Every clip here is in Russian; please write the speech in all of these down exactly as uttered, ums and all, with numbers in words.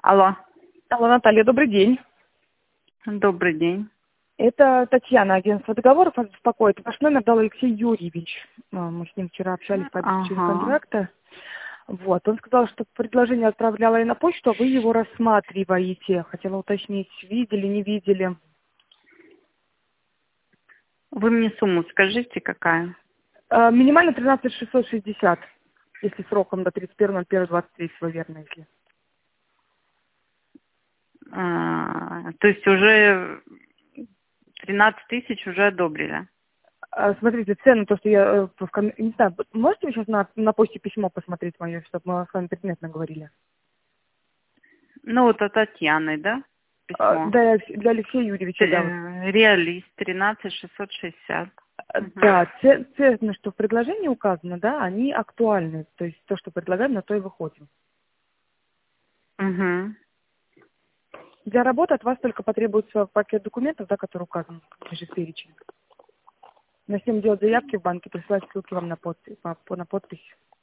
Алло. Алло, Наталья, добрый день. Добрый день. Это Татьяна, агентство договоров, вас беспокоит. Ваш номер дал Алексей Юрьевич. А, Мы с ним вчера общались по заключению Ага. контракта. Вот. Он сказал, что предложение отправляла я на почту, а вы его рассматриваете. Хотела уточнить, видели, не видели. Вы мне сумму скажите, какая? А, Минимально тринадцать тысяч шестьсот шестьдесят, если сроком до тридцать первого ноль первого двадцать третьего, верно, если. А, то есть уже тринадцать тысяч уже одобрили. А, Смотрите, цену, то, что я, э, в ком- не знаю, можете вы сейчас на, на почте письмо посмотреть мое, чтобы мы с вами предметно говорили? Ну вот от Татьяны, да? А, Письмо. Для, для Алексея Юрьевича, да. Вот. Э, Реалист тринадцать шестьсот шестьдесят. А, Угу. Да, ц- цены, что в предложении указано, да, они актуальны. То есть то, что предлагаем, на то и выходим. Угу. Для работы от вас только потребуется пакет документов, да, который указан, ниже перечень. Начнем делать заявки в банке, присылать ссылки вам на подпись. по- по- на подпись.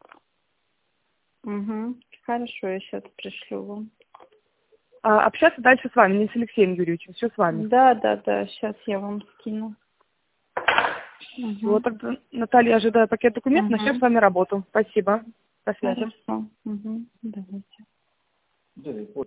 Угу. Хорошо, я сейчас пришлю вам. А общаться дальше с вами, не с Алексеем Юрьевичем, все с вами. Да, да, да, сейчас я вам скину. Всего Угу. тогда, Наталья, ожидаю пакет документов, начнем с вами работу. Спасибо. До связи. Хорошо. Угу. Давайте.